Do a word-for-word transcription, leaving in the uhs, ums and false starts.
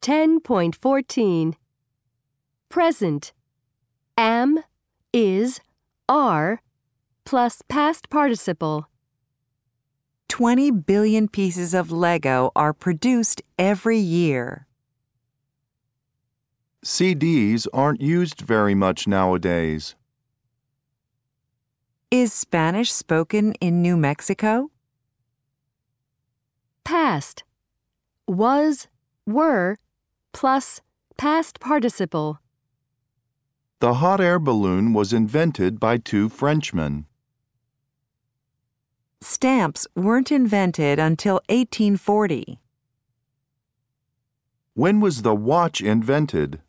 ten point fourteen. Present. Am, is, are, plus past participle. twenty billion pieces of Lego are produced every year. C Ds aren't used very much nowadays. Is Spanish spoken in New Mexico? Past. Was, were, plus past participle. The hot air balloon was invented by two Frenchmen. Stamps weren't invented until eighteen forty. When was the watch invented?